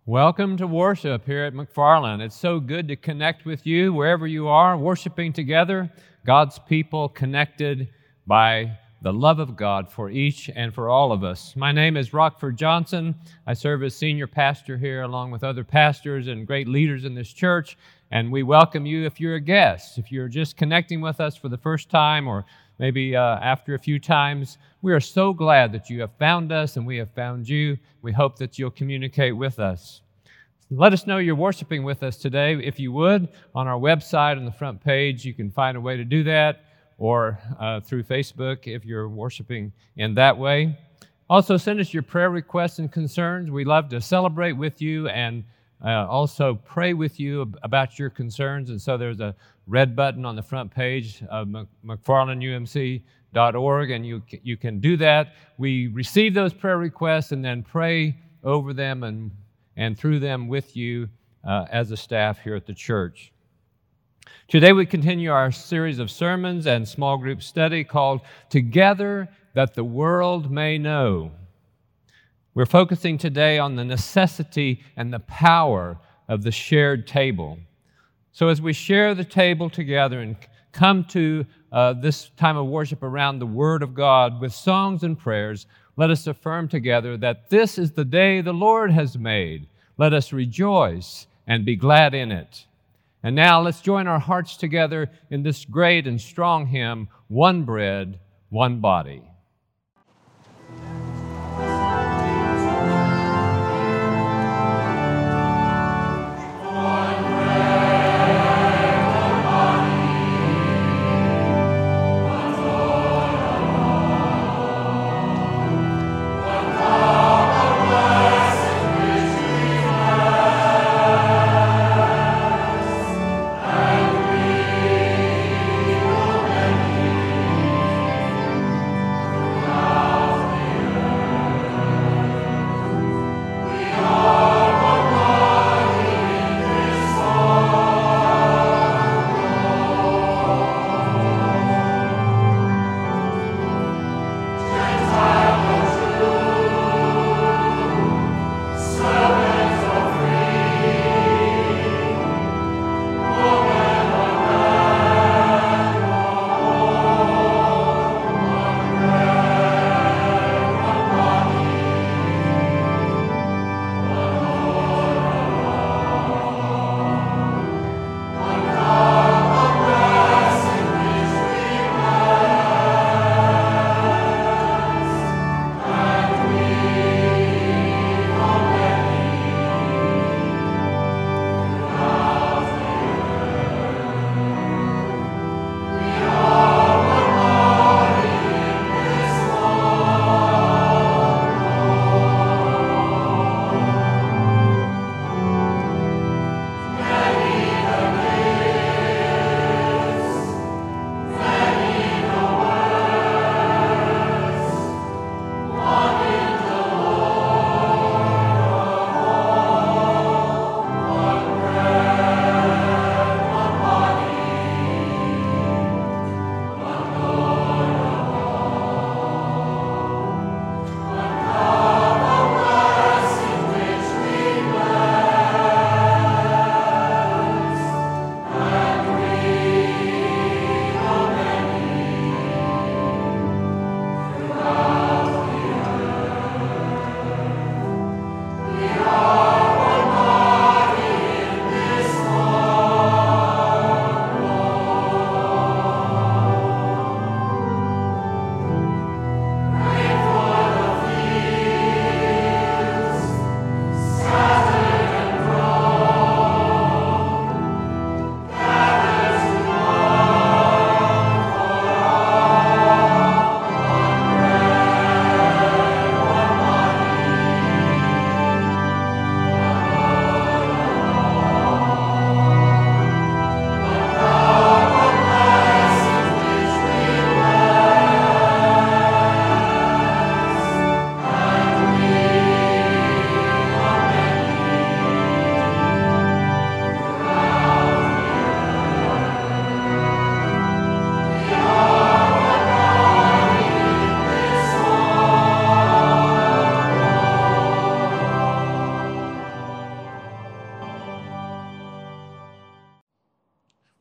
Welcome to worship here at McFarland. It's so good to connect with you wherever you are, worshiping together, God's people connected by the love of God for each and for all of us. My name is Rockford Johnson. I serve as senior pastor here along with other pastors and great leaders in this church, and we welcome you if you're a guest. If you're just connecting with us for the first time or maybe after a few times, we are so glad that you have found us and we have found you. We hope that you'll communicate with us. Let us know you're worshiping with us today. If you would, on our website on the front page, you can find a way to do that, or through Facebook if you're worshiping in that way. Also, send us your prayer requests and concerns. We love to celebrate with you and also pray with you about your concerns. And so there's a red button on the front page of McFarlandUMC.org, and you can do that. We receive those prayer requests and then pray over them and through them with you as a staff here at the church. Today we continue our series of sermons and small group study called Together That the World May Know. We're focusing today on the necessity and the power of the shared table. So as we share the table together and come to this time of worship around the Word of God with songs and prayers, let us affirm together that this is the day the Lord has made. Let us rejoice and be glad in it. And now let's join our hearts together in this great and strong hymn, One Bread, One Body.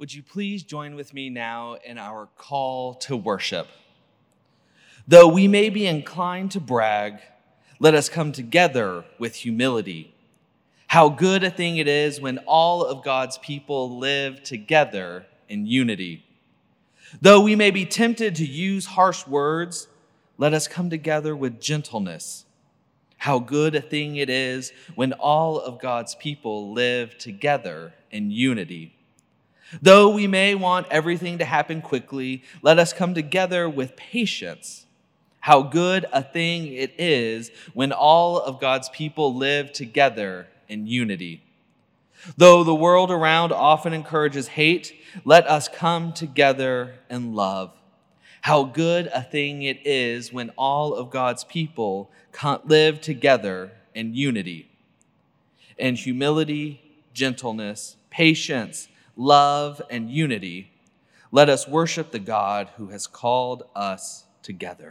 would you please join with me now in our call to worship? Though we may be inclined to brag, let us come together with humility. How good a thing it is when all of God's people live together in unity. Though we may be tempted to use harsh words, let us come together with gentleness. How good a thing it is when all of God's people live together in unity. Though we may want everything to happen quickly, let us come together with patience. How good a thing it is when all of God's people live together in unity. Though the world around often encourages hate, let us come together in love. How good a thing it is when all of God's people live together in unity. In humility, gentleness, patience, love, and unity, let us worship the God who has called us together.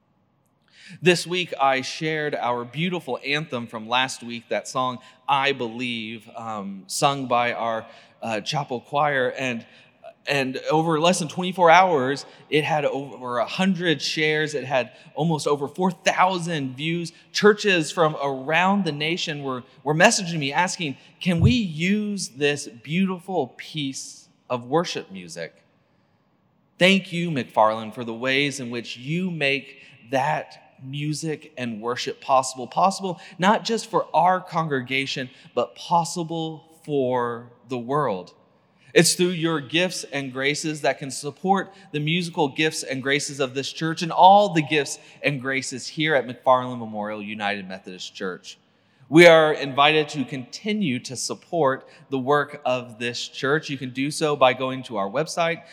This week, I shared our beautiful anthem from last week, that song, I Believe, sung by our chapel choir. And over less than 24 hours, it had over 100 shares. It had almost over 4,000 views. Churches from around the nation were messaging me asking, can we use this beautiful piece of worship music? Thank you, McFarland, for the ways in which you make that music and worship possible. Possible not just for our congregation, but possible for the world. It's through your gifts and graces that can support the musical gifts and graces of this church and all the gifts and graces here at McFarland Memorial United Methodist Church. We are invited to continue to support the work of this church. You can do so by going to our website,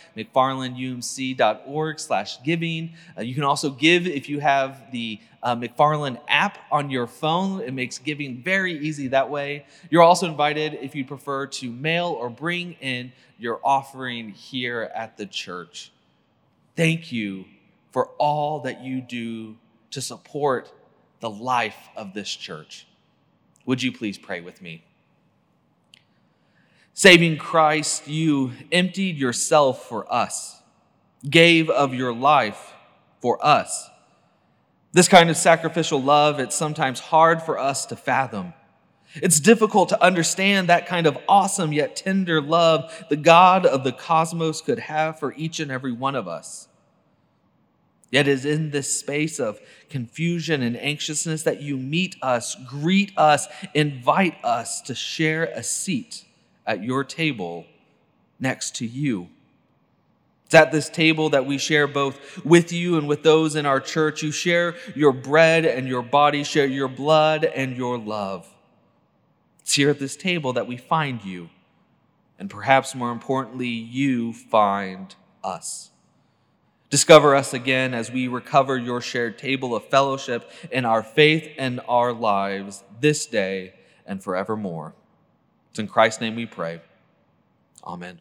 mcfarlandumc.org/giving. You can also give if you have the McFarland app on your phone. It makes giving very easy that way. You're also invited, if you prefer, to mail or bring in your offering here at the church. Thank you for all that you do to support the life of this church. Would you please pray with me? Saving Christ, you emptied yourself for us, gave of your life for us. This kind of sacrificial love, it's sometimes hard for us to fathom. It's difficult to understand that kind of awesome yet tender love the God of the cosmos could have for each and every one of us. Yet it is in this space of confusion and anxiousness that you meet us, greet us, invite us to share a seat at your table next to you. It's at this table that we share both with you and with those in our church. You share your bread and your body, share your blood and your love. It's here at this table that we find you, and perhaps more importantly, you find us. Discover us again as we recover your shared table of fellowship in our faith and our lives this day and forevermore. It's in Christ's name we pray. Amen.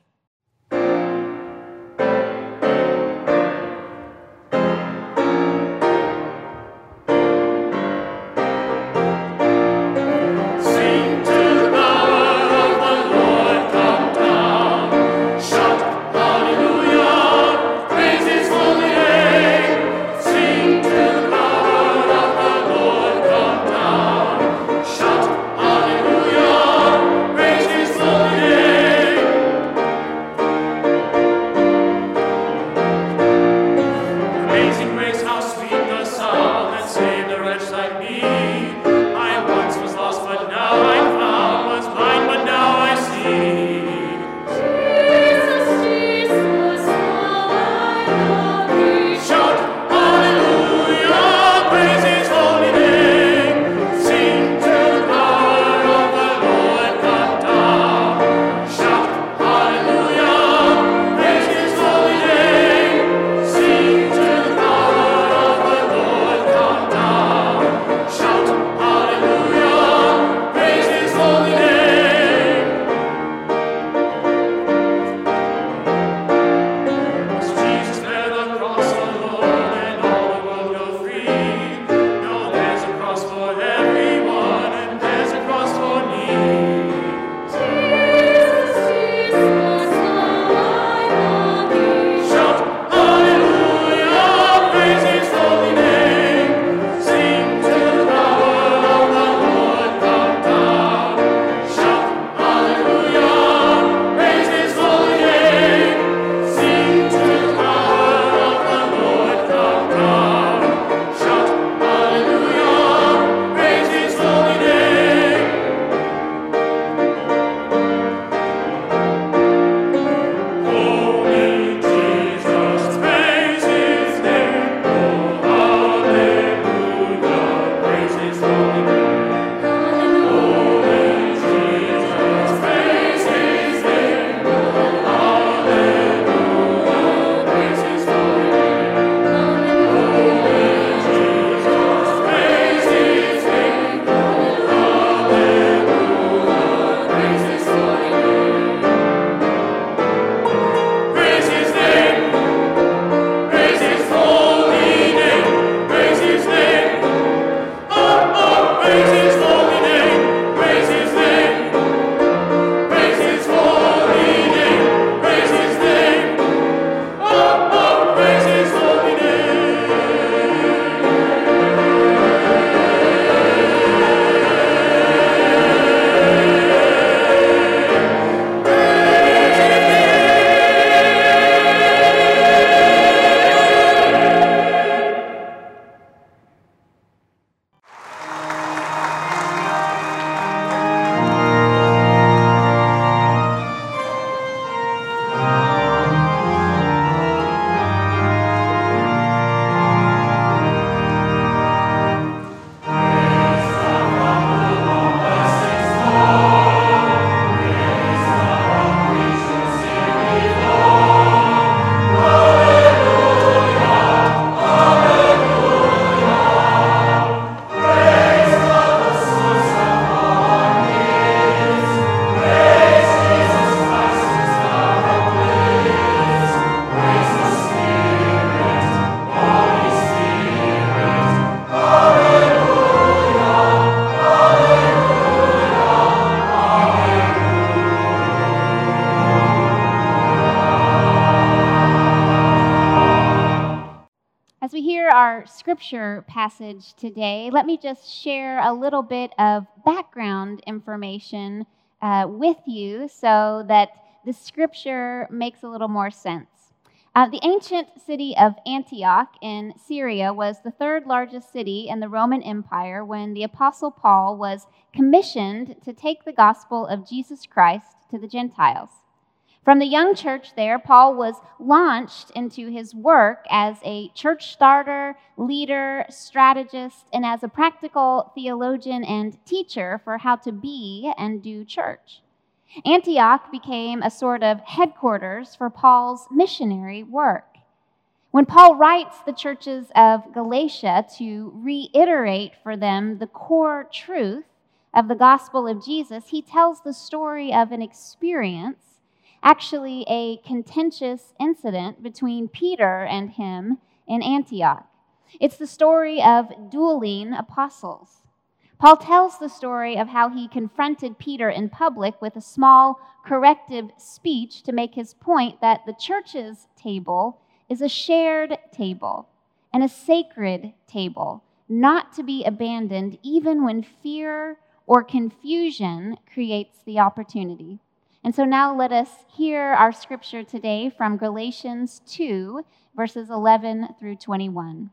our scripture passage today, let me just share a little bit of background information with you so that the scripture makes a little more sense. The ancient city of Antioch in Syria was the third largest city in the Roman Empire when the Apostle Paul was commissioned to take the gospel of Jesus Christ to the Gentiles. From the young church there, Paul was launched into his work as a church starter, leader, strategist, and as a practical theologian and teacher for how to be and do church. Antioch became a sort of headquarters for Paul's missionary work. When Paul writes the churches of Galatia to reiterate for them the core truth of the gospel of Jesus, he tells the story of an experience, actually a contentious incident between Peter and him in Antioch. It's the story of dueling apostles. Paul tells the story of how he confronted Peter in public with a small corrective speech to make his point that the church's table is a shared table and a sacred table, not to be abandoned even when fear or confusion creates the opportunity. And so now let us hear our scripture today from Galatians 2, verses 11 through 21.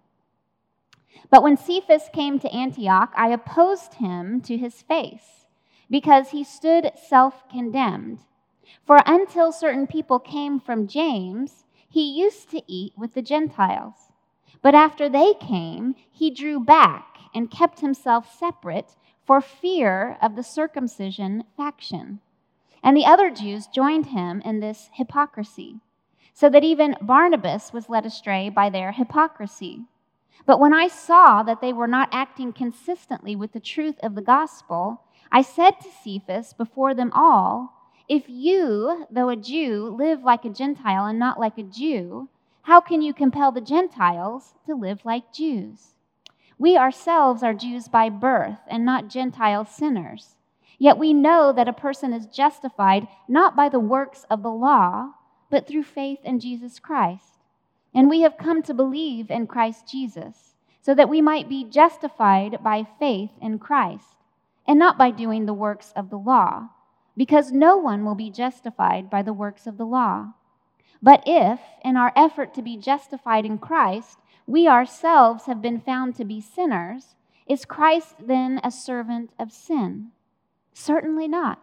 But when Cephas came to Antioch, I opposed him to his face, because he stood self-condemned. For until certain people came from James, he used to eat with the Gentiles. But after they came, he drew back and kept himself separate for fear of the circumcision faction. And the other Jews joined him in this hypocrisy, so that even Barnabas was led astray by their hypocrisy. But when I saw that they were not acting consistently with the truth of the gospel, I said to Cephas before them all, if you, though a Jew, live like a Gentile and not like a Jew, how can you compel the Gentiles to live like Jews? We ourselves are Jews by birth and not Gentile sinners. Yet we know that a person is justified not by the works of the law, but through faith in Jesus Christ. And we have come to believe in Christ Jesus, so that we might be justified by faith in Christ, and not by doing the works of the law, because no one will be justified by the works of the law. But if, in our effort to be justified in Christ, we ourselves have been found to be sinners, is Christ then a servant of sin? Certainly not.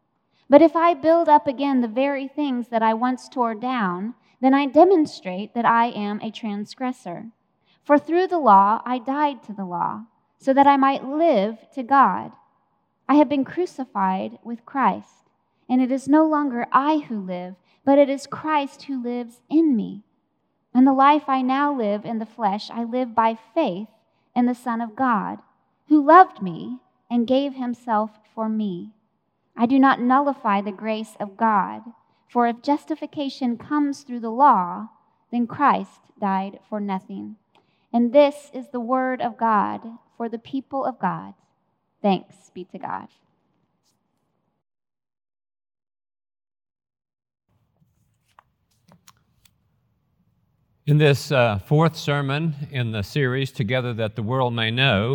But if I build up again the very things that I once tore down, then I demonstrate that I am a transgressor. For through the law I died to the law, so that I might live to God. I have been crucified with Christ, and it is no longer I who live, but it is Christ who lives in me. And the life I now live in the flesh, I live by faith in the Son of God, who loved me and gave himself for me. I do not nullify the grace of God, for if justification comes through the law, then Christ died for nothing. And this is the word of God for the people of God. Thanks be to God. In this fourth sermon in the series, Together That the World May Know,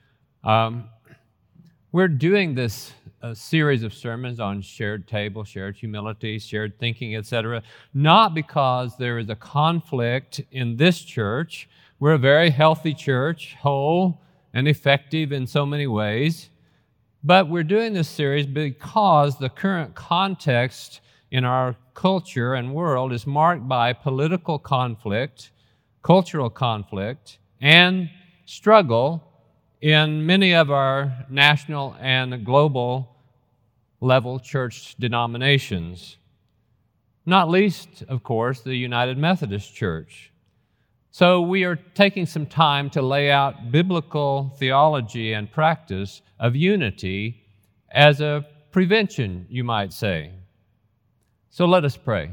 we're doing this series of sermons on shared table, shared humility, shared thinking, etc., not because there is a conflict in this church. We're a very healthy church, whole and effective in so many ways. But we're doing this series because the current context in our culture and world is marked by political conflict, cultural conflict, and struggle in many of our national and global level church denominations, not least, of course, the United Methodist Church. So we are taking some time to lay out biblical theology and practice of unity as a prevention, you might say. So let us pray.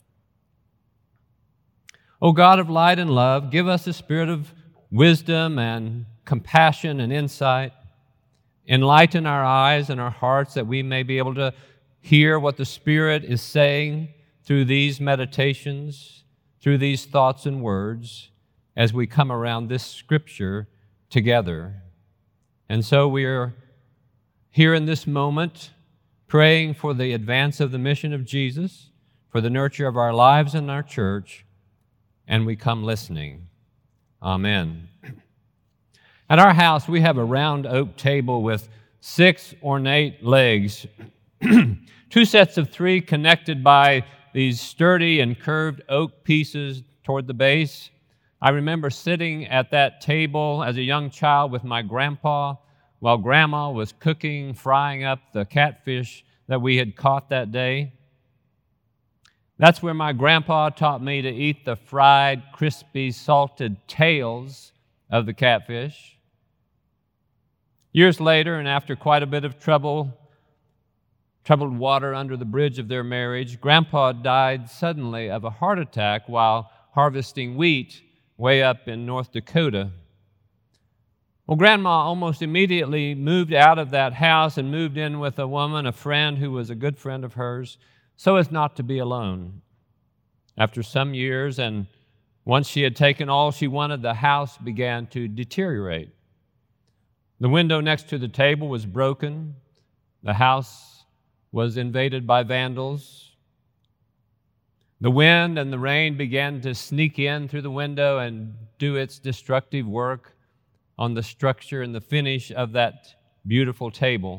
O God of light and love, give us a spirit of wisdom and compassion and insight. Enlighten our eyes and our hearts that we may be able to hear what the Spirit is saying through these meditations, through these thoughts and words, as we come around this scripture together. And so we are here in this moment praying for the advance of the mission of Jesus, for the nurture of our lives and our church, and we come listening. Amen. At our house, we have a round oak table with 6 ornate legs, 2 sets of 3 connected by these sturdy and curved oak pieces toward the base. I remember sitting at that table as a young child with my grandpa while Grandma was cooking, frying up the catfish that we had caught that day. That's where my grandpa taught me to eat the fried, crispy, salted tails of the catfish. Years later, and after quite a bit of troubled water under the bridge of their marriage, Grandpa died suddenly of a heart attack while harvesting wheat way up in North Dakota. Well, Grandma almost immediately moved out of that house and moved in with a woman, a friend who was a good friend of hers, so as not to be alone. After some years, and once she had taken all she wanted, the house began to deteriorate. The window next to the table was broken. The house was invaded by vandals. The wind and the rain began to sneak in through the window and do its destructive work on the structure and the finish of that beautiful table.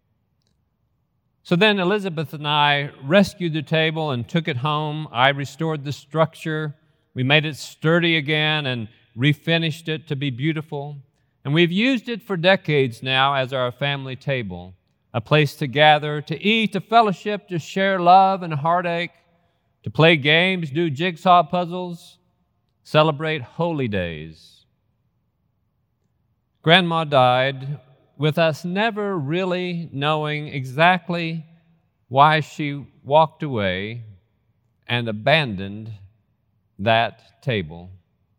So then Elizabeth and I rescued the table and took it home. I restored the structure. We made it sturdy again and refinished it to be beautiful. And we've used it for decades now as our family table, a place to gather, to eat, to fellowship, to share love and heartache, to play games, do jigsaw puzzles, celebrate holy days. Grandma died with us never really knowing exactly why she walked away and abandoned that table.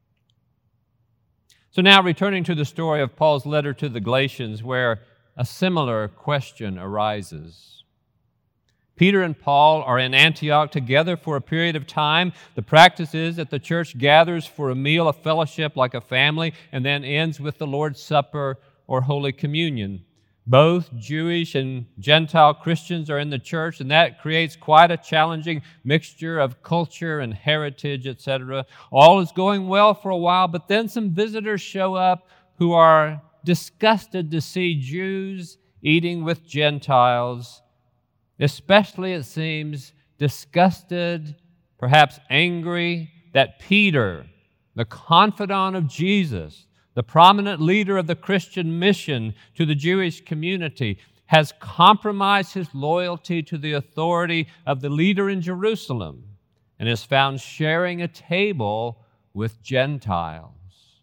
So now returning to the story of Paul's letter to the Galatians, where a similar question arises. Peter and Paul are in Antioch together for a period of time. The practice is that the church gathers for a meal of fellowship like a family and then ends with the Lord's Supper or Holy Communion. Both Jewish and Gentile Christians are in the church, and that creates quite a challenging mixture of culture and heritage, etc. All is going well for a while, but then some visitors show up who are disgusted to see Jews eating with Gentiles, especially, it seems, disgusted, perhaps angry, that Peter, the confidant of Jesus, the prominent leader of the Christian mission to the Jewish community, has compromised his loyalty to the authority of the leader in Jerusalem and is found sharing a table with Gentiles.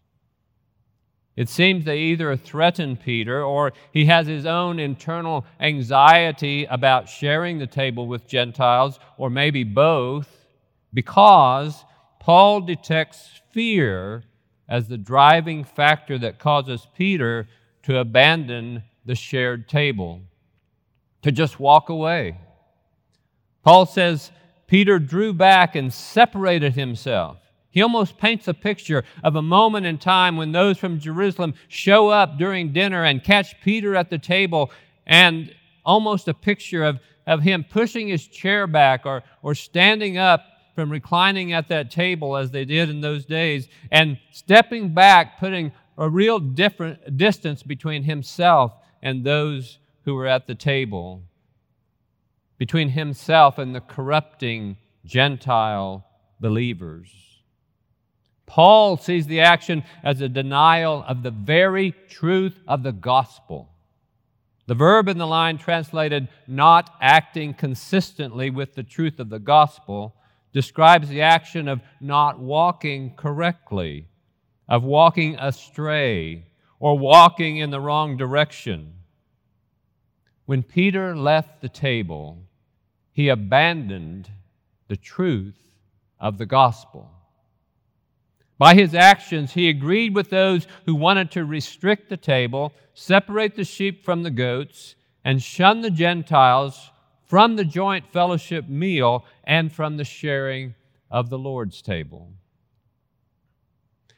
It seems they either threaten Peter or he has his own internal anxiety about sharing the table with Gentiles, or maybe both, because Paul detects fear as the driving factor that causes Peter to abandon the shared table, to just walk away. Paul says Peter drew back and separated himself. He almost paints a picture of a moment in time when those from Jerusalem show up during dinner and catch Peter at the table, and almost a picture of him pushing his chair back or standing up from reclining at that table as they did in those days, and stepping back, putting a real different distance between himself and those who were at the table, between himself and the corrupting Gentile believers. Paul sees the action as a denial of the very truth of the gospel. The verb in the line translated "not acting consistently with the truth of the gospel" describes the action of not walking correctly, of walking astray, or walking in the wrong direction. When Peter left the table, he abandoned the truth of the gospel. By his actions, he agreed with those who wanted to restrict the table, separate the sheep from the goats, and shun the Gentiles from the joint fellowship meal and from the sharing of the Lord's table.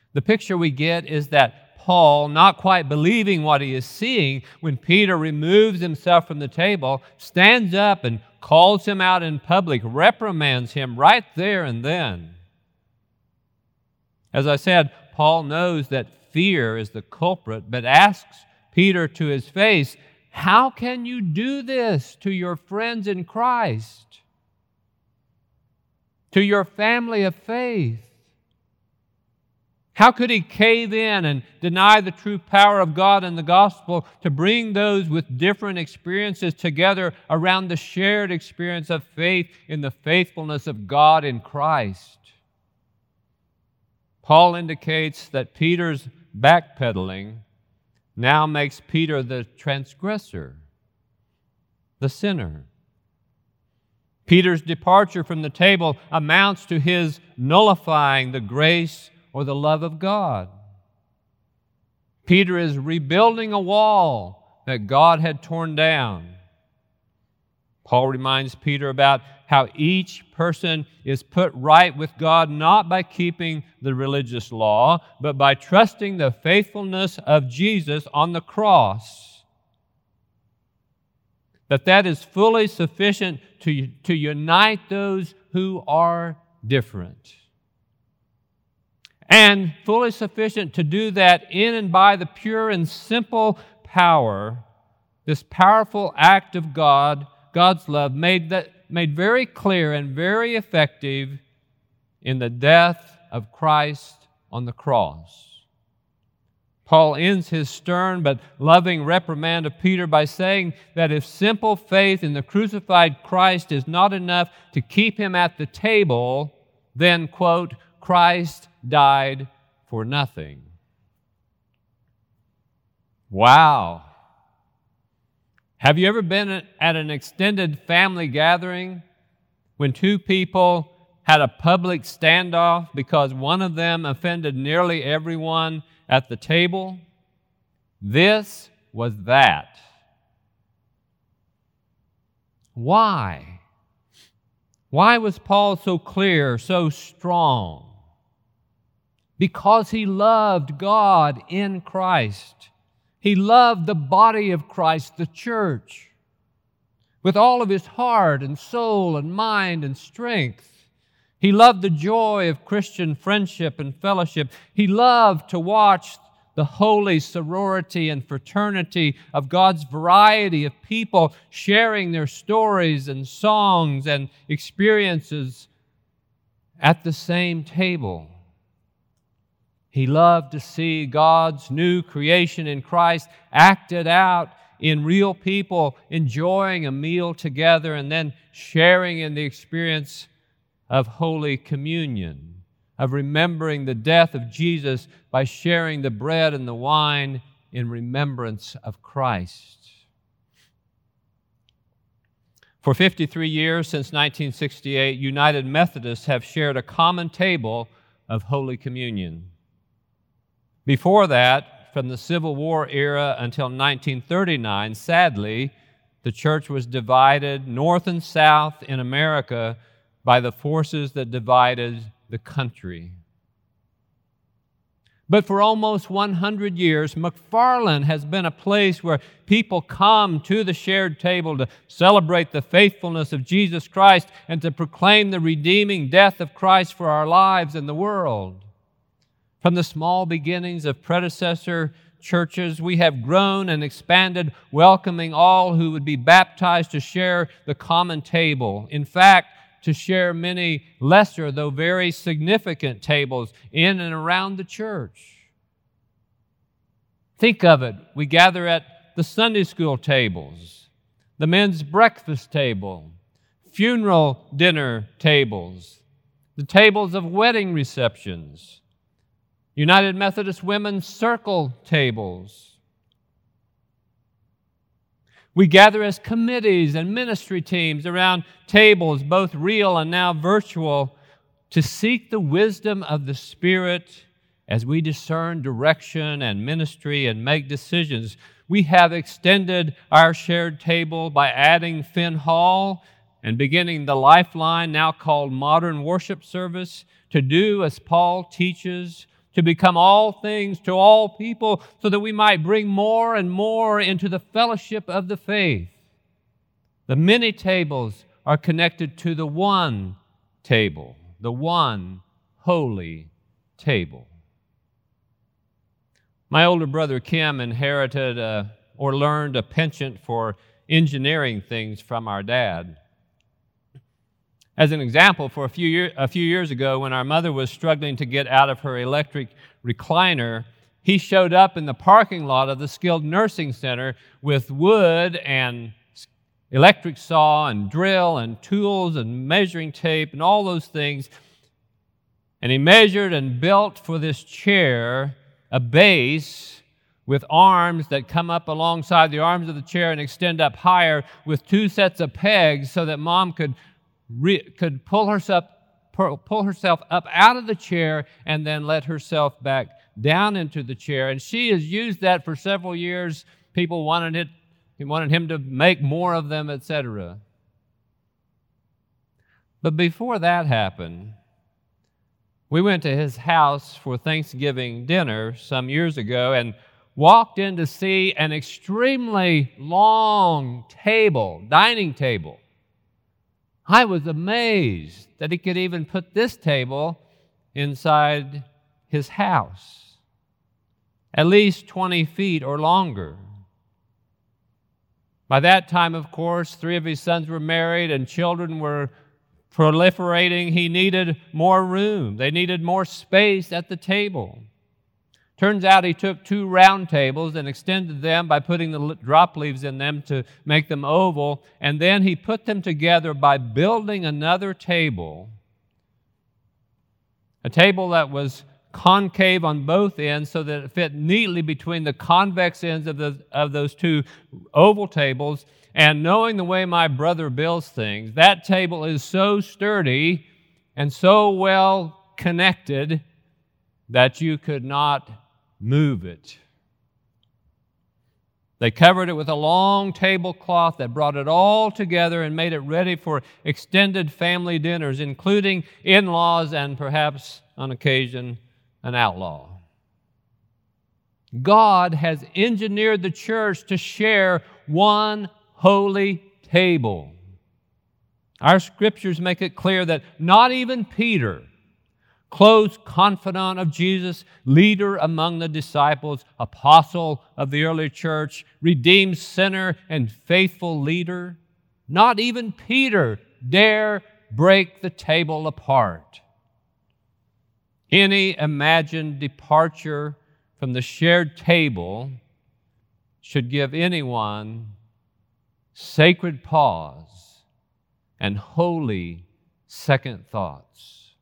The picture we get is that Paul, not quite believing what he is seeing, when Peter removes himself from the table, stands up and calls him out in public, reprimands him right there and then. As I said, Paul knows that fear is the culprit, but asks Peter to his face, "How can you do this to your friends in Christ, to your family of faith?" How could he cave in and deny the true power of God and the gospel to bring those with different experiences together around the shared experience of faith in the faithfulness of God in Christ? Paul indicates that Peter's backpedaling now makes Peter the transgressor, the sinner. Peter's departure from the table amounts to his nullifying the grace or the love of God. Peter is rebuilding a wall that God had torn down. Paul reminds Peter about how each person is put right with God not by keeping the religious law, but by trusting the faithfulness of Jesus on the cross. That is fully sufficient to unite those who are different. And fully sufficient to do that in and by the pure and simple power, this powerful act of God's love, made very clear and very effective in the death of Christ on the cross. Paul ends his stern but loving reprimand of Peter by saying that if simple faith in the crucified Christ is not enough to keep him at the table, then, quote, Christ died for nothing. Wow. Have you ever been at an extended family gathering when two people had a public standoff because one of them offended nearly everyone at the table? This was that. Why? Why was Paul so clear, so strong? Because he loved God in Christ. He loved the body of Christ, the church, with all of his heart and soul and mind and strength. He loved the joy of Christian friendship and fellowship. He loved to watch the holy sorority and fraternity of God's variety of people sharing their stories and songs and experiences at the same table. He loved to see God's new creation in Christ acted out in real people enjoying a meal together and then sharing in the experience of Holy Communion, of remembering the death of Jesus by sharing the bread and the wine in remembrance of Christ. For 53 years, since 1968, United Methodists have shared a common table of Holy Communion. Before that, from the Civil War era until 1939, sadly, the church was divided north and south in America by the forces that divided the country. But for almost 100 years, McFarland has been a place where people come to the shared table to celebrate the faithfulness of Jesus Christ and to proclaim the redeeming death of Christ for our lives and the world. From the small beginnings of predecessor churches, we have grown and expanded, welcoming all who would be baptized to share the common table. In fact, to share many lesser, though very significant tables in and around the church. Think of it. We gather at the Sunday school tables, the men's breakfast table, funeral dinner tables, the tables of wedding receptions, United Methodist Women's Circle tables. We gather as committees and ministry teams around tables, both real and now virtual, to seek the wisdom of the Spirit as we discern direction and ministry and make decisions. We have extended our shared table by adding Finn Hall and beginning the Lifeline, now called Modern Worship Service, to do as Paul teaches, to become all things to all people, so that we might bring more and more into the fellowship of the faith. The many tables are connected to the one table, the one holy table. My older brother Kim inherited or learned a penchant for engineering things from our dad. As an example, for a few years ago, when our mother was struggling to get out of her electric recliner, he showed up in the parking lot of the skilled nursing center with wood and electric saw and drill and tools and measuring tape and all those things. And he measured and built for this chair a base with arms that come up alongside the arms of the chair and extend up higher, with two sets of pegs so that Mom could pull herself up out of the chair and then let herself back down into the chair. And she has used that for several years. People wanted him to make more of them, etc. But before that happened, we went to his house for Thanksgiving dinner some years ago and walked in to see an extremely long dining table. I was amazed that he could even put this table inside his house, at least 20 feet or longer. By that time, of course, 3 of his sons were married and children were proliferating. He needed more room. They needed more space at the table. Turns out he took 2 round tables and extended them by putting the drop leaves in them to make them oval, and then he put them together by building another table, a table that was concave on both ends so that it fit neatly between the convex ends of those 2 oval tables. And knowing the way my brother builds things, that table is so sturdy and so well connected that you could not move it. They covered it with a long tablecloth that brought it all together and made it ready for extended family dinners, including in-laws and perhaps, on occasion, an outlaw. God has engineered the church to share one holy table. Our scriptures make it clear that not even Peter, close confidant of Jesus, leader among the disciples, apostle of the early church, redeemed sinner and faithful leader, not even Peter dare break the table apart. Any imagined departure from the shared table should give anyone sacred pause and holy second thoughts.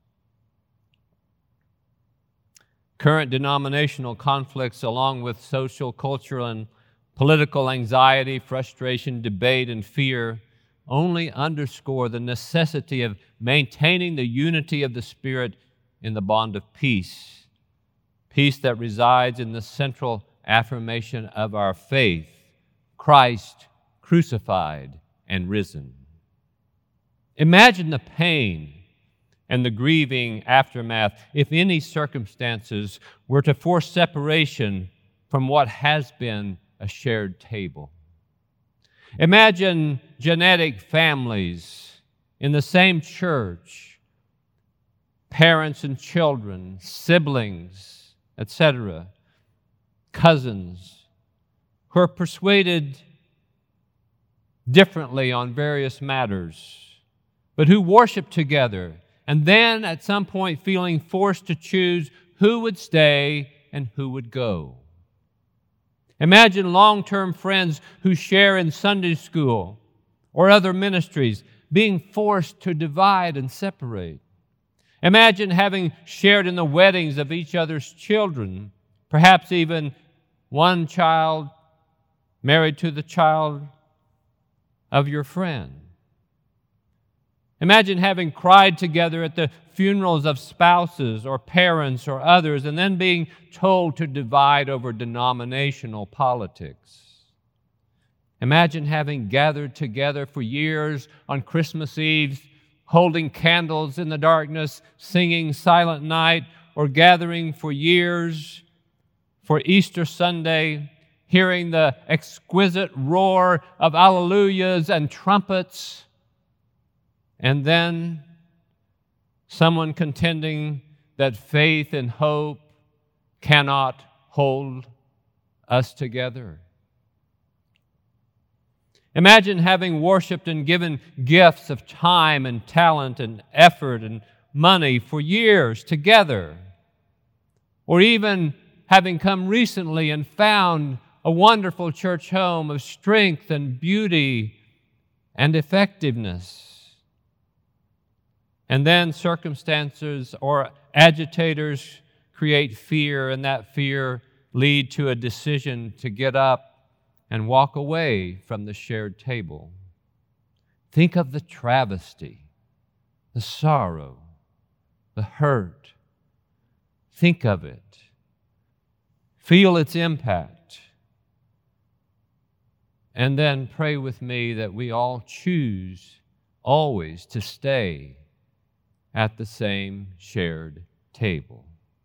Current denominational conflicts, along with social, cultural, and political anxiety, frustration, debate, and fear, only underscore the necessity of maintaining the unity of the Spirit in the bond of peace, peace that resides in the central affirmation of our faith, Christ crucified and risen. Imagine the pain and the grieving aftermath if any circumstances were to force separation from what has been a shared table. Imagine genetic families in the same church, parents and children, siblings, etc., cousins, who are persuaded differently on various matters, but who worship together, and then at some point feeling forced to choose who would stay and who would go. Imagine long-term friends who share in Sunday school or other ministries being forced to divide and separate. Imagine having shared in the weddings of each other's children, perhaps even one child married to the child of your friend. Imagine having cried together at the funerals of spouses or parents or others, and then being told to divide over denominational politics. Imagine having gathered together for years on Christmas Eve, holding candles in the darkness, singing Silent Night, or gathering for years for Easter Sunday, hearing the exquisite roar of alleluias and trumpets, and then someone contending that faith and hope cannot hold us together. Imagine having worshiped and given gifts of time and talent and effort and money for years together, or even having come recently and found a wonderful church home of strength and beauty and effectiveness. And then circumstances or agitators create fear, and that fear lead to a decision to get up and walk away from the shared table. Think of the travesty, the sorrow, the hurt. Think of it. Feel its impact. And then pray with me that we all choose always to stay at the same shared table.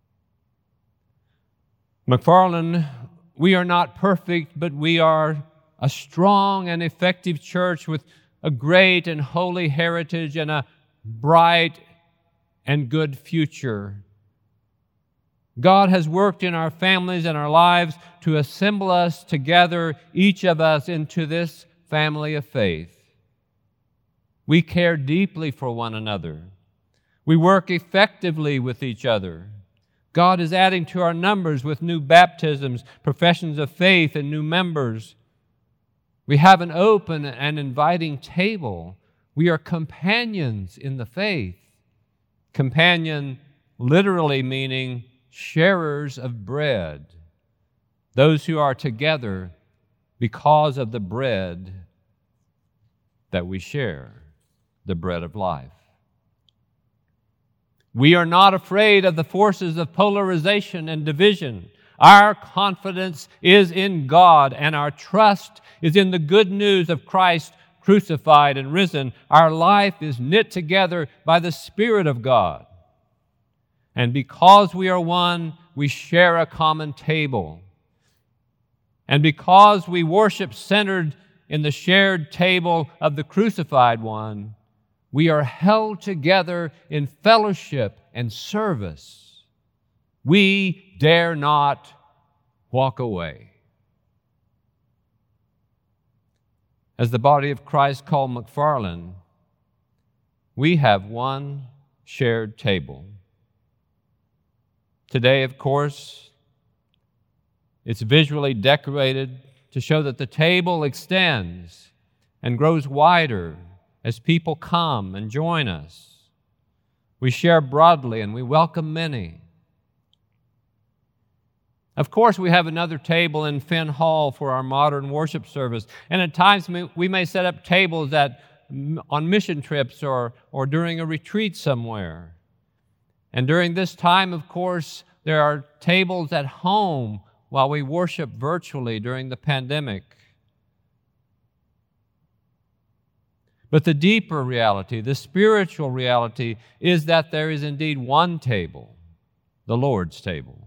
McFarland, we are not perfect, but we are a strong and effective church with a great and holy heritage and a bright and good future. God has worked in our families and our lives to assemble us together, each of us, into this family of faith. We care deeply for one another. We work effectively with each other. God is adding to our numbers with new baptisms, professions of faith, and new members. We have an open and inviting table. We are companions in the faith. Companion literally meaning sharers of bread, those who are together because of the bread that we share, the bread of life. We are not afraid of the forces of polarization and division. Our confidence is in God, and our trust is in the good news of Christ crucified and risen. Our life is knit together by the Spirit of God. And because we are one, we share a common table. And because we worship centered in the shared table of the crucified one, we are held together in fellowship and service. We dare not walk away. As the body of Christ called McFarland, we have one shared table. Today, of course, it's visually decorated to show that the table extends and grows wider as people come and join us. We share broadly and we welcome many. Of course, we have another table in Finn Hall for our modern worship service, and at times we may set up tables on mission trips or during a retreat somewhere. And during this time, of course, there are tables at home while we worship virtually during the pandemic. But the deeper reality, the spiritual reality, is that there is indeed one table, the Lord's table.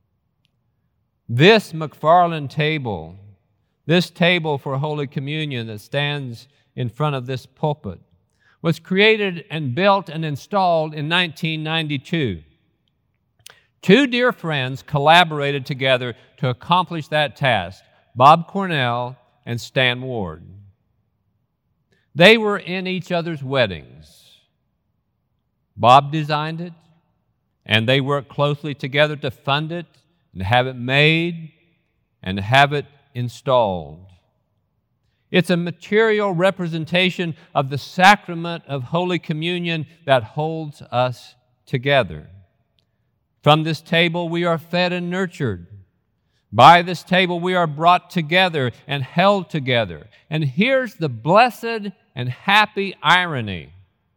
This McFarland table, this table for Holy Communion that stands in front of this pulpit, was created and built and installed in 1992. Two dear friends collaborated together to accomplish that task, Bob Cornell and Stan Ward. They were in each other's weddings. Bob designed it, and they worked closely together to fund it and have it made and have it installed. It's a material representation of the sacrament of Holy Communion that holds us together. From this table we are fed and nurtured. By this table we are brought together and held together. And here's the blessed and happy irony.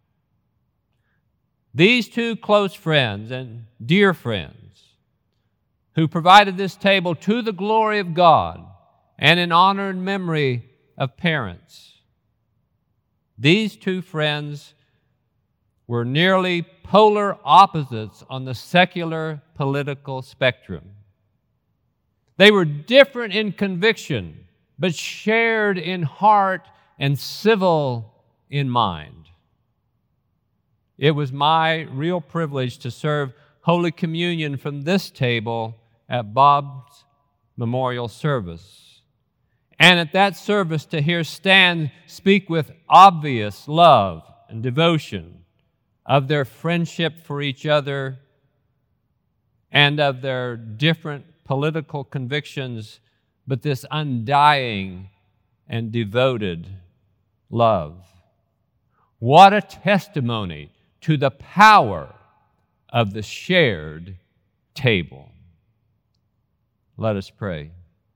These two close friends and dear friends who provided this table to the glory of God and in honor and memory of parents, these two friends were nearly polar opposites on the secular political spectrum. They were different in conviction, but shared in heart and civil in mind. It was my real privilege to serve Holy Communion from this table at Bob's memorial service. And at that service to hear Stan speak with obvious love and devotion of their friendship for each other and of their different political convictions, but this undying and devoted love. What a testimony to the power of the shared table. Let us pray.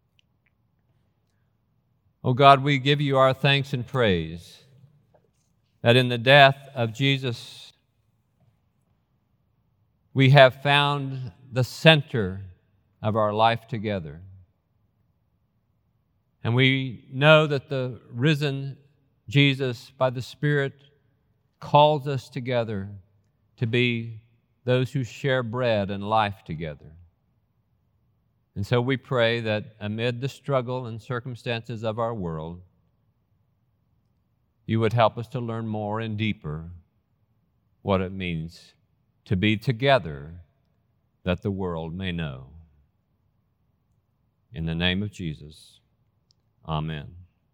Oh God, we give you our thanks and praise that in the death of Jesus, we have found the center of our life together. And we know that the risen Jesus, by the Spirit, calls us together to be those who share bread and life together. And so we pray that amid the struggle and circumstances of our world, you would help us to learn more and deeper what it means to be together that the world may know. In the name of Jesus, amen.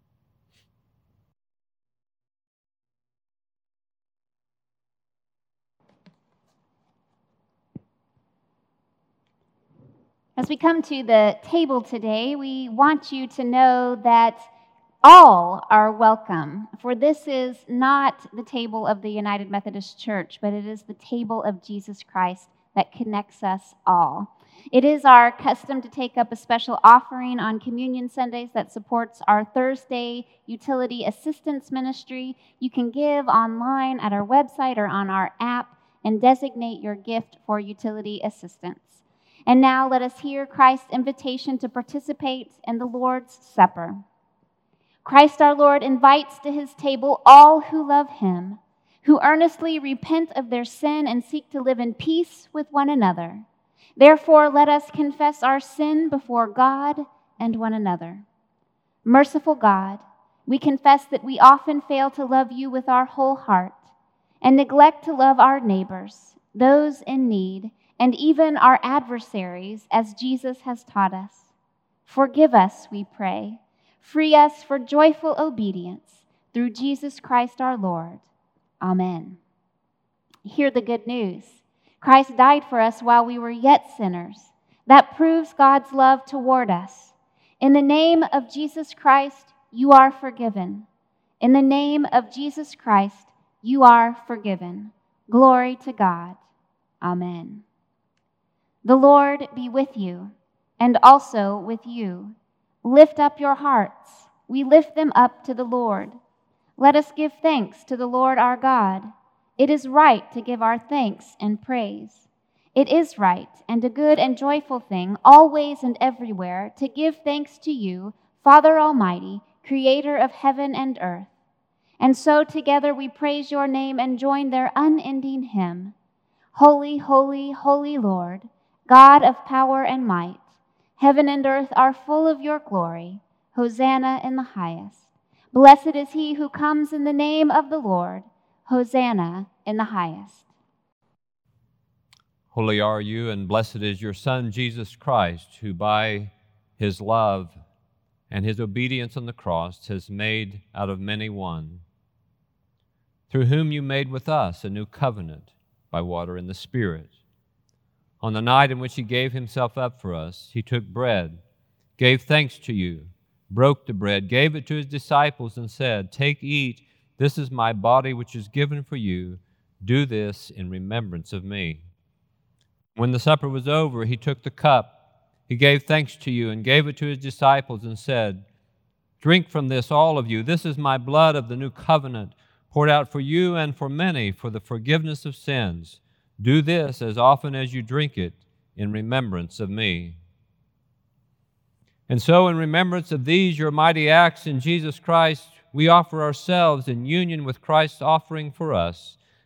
As we come to the table today, we want you to know that all are welcome, for this is not the table of the United Methodist Church, but it is the table of Jesus Christ that connects us all. It is our custom to take up a special offering on Communion Sundays that supports our Thursday Utility Assistance Ministry. You can give online at our website or on our app and designate your gift for utility assistance. And now let us hear Christ's invitation to participate in the Lord's Supper. Christ our Lord invites to his table all who love him, who earnestly repent of their sin and seek to live in peace with one another. Therefore, let us confess our sin before God and one another. Merciful God, we confess that we often fail to love you with our whole heart and neglect to love our neighbors, those in need, and even our adversaries, as Jesus has taught us. Forgive us, we pray. Free us for joyful obedience through Jesus Christ our Lord. Amen. Hear the good news. Christ died for us while we were yet sinners. That proves God's love toward us. In the name of Jesus Christ, you are forgiven. In the name of Jesus Christ, you are forgiven. Glory to God. Amen. The Lord be with you, and also with you. Lift up your hearts. We lift them up to the Lord. Let us give thanks to the Lord our God. It is right to give our thanks and praise. It is right and a good and joyful thing, always and everywhere, to give thanks to you, Father Almighty, Creator of heaven and earth. And so together we praise your name and join their unending hymn. Holy, holy, holy Lord, God of power and might, heaven and earth are full of your glory. Hosanna in the highest. Blessed is he who comes in the name of the Lord. Hosanna in the highest. Holy are you, and blessed is your Son, Jesus Christ, who by his love and his obedience on the cross has made out of many one, through whom you made with us a new covenant by water and the Spirit. On the night in which he gave himself up for us, he took bread, gave thanks to you, broke the bread, gave it to his disciples, and said, "Take, eat, this is my body which is given for you. Do this in remembrance of me." When the supper was over, he took the cup. He gave thanks to you and gave it to his disciples and said, "Drink from this, all of you. This is my blood of the new covenant, poured out for you and for many for the forgiveness of sins. Do this as often as you drink it in remembrance of me." And so in remembrance of these, your mighty acts in Jesus Christ, we offer ourselves in union with Christ's offering for us,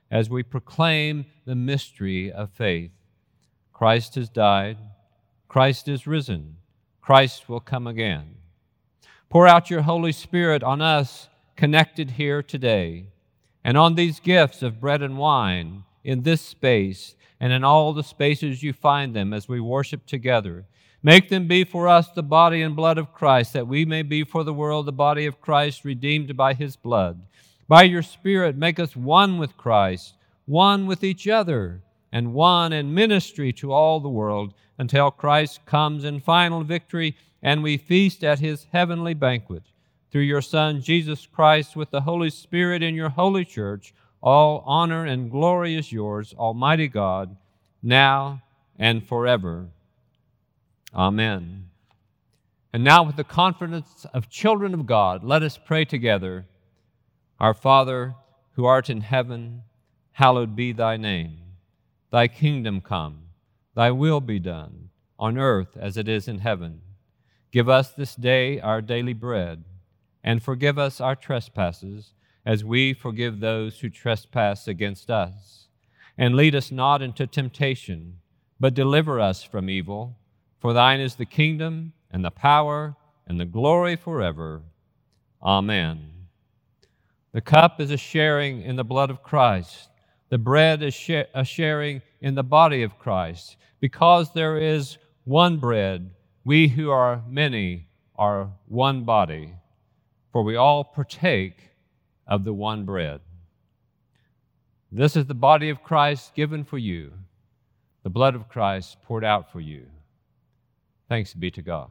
as we proclaim the mystery of faith. Christ has died. Christ is risen. Christ will come again. Pour out your Holy Spirit on us connected here today, and on these gifts of bread and wine in this space and in all the spaces you find them as we worship together. Make them be for us the body and blood of Christ, that we may be for the world the body of Christ, redeemed by His blood. By your Spirit, make us one with Christ, one with each other, and one in ministry to all the world, until Christ comes in final victory and we feast at His heavenly banquet. Through your Son, Jesus Christ, with the Holy Spirit in your holy church, all honor and glory is yours, Almighty God, now and forever. Amen. And now, with the confidence of children of God, let us pray together. Our Father, who art in heaven, hallowed be thy name. Thy kingdom come, thy will be done, on earth as it is in heaven. Give us this day our daily bread, and forgive us our trespasses, as we forgive those who trespass against us. And lead us not into temptation, but deliver us from evil. For thine is the kingdom, and the power, and the glory forever. Amen. The cup is a sharing in the blood of Christ. The bread is a sharing in the body of Christ. Because there is one bread, we who are many are one body, for we all partake of the one bread. This is the body of Christ given for you, the blood of Christ poured out for you. Thanks be to God.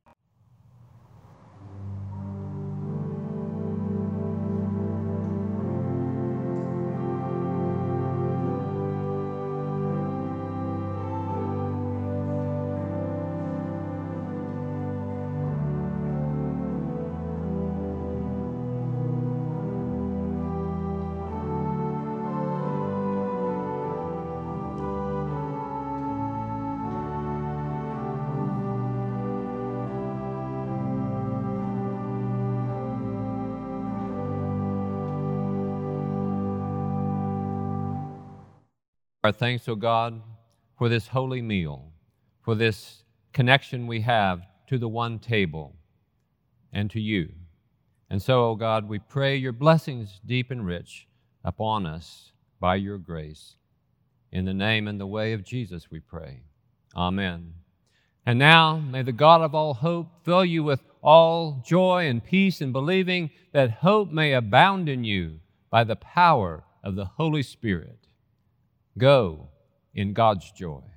Our thanks, O God, for this holy meal, for this connection we have to the one table and to you. And so, O God, we pray your blessings deep and rich upon us by your grace. In the name and the way of Jesus we pray. Amen. And now, may the God of all hope fill you with all joy and peace in believing, that hope may abound in you by the power of the Holy Spirit. Go in God's joy.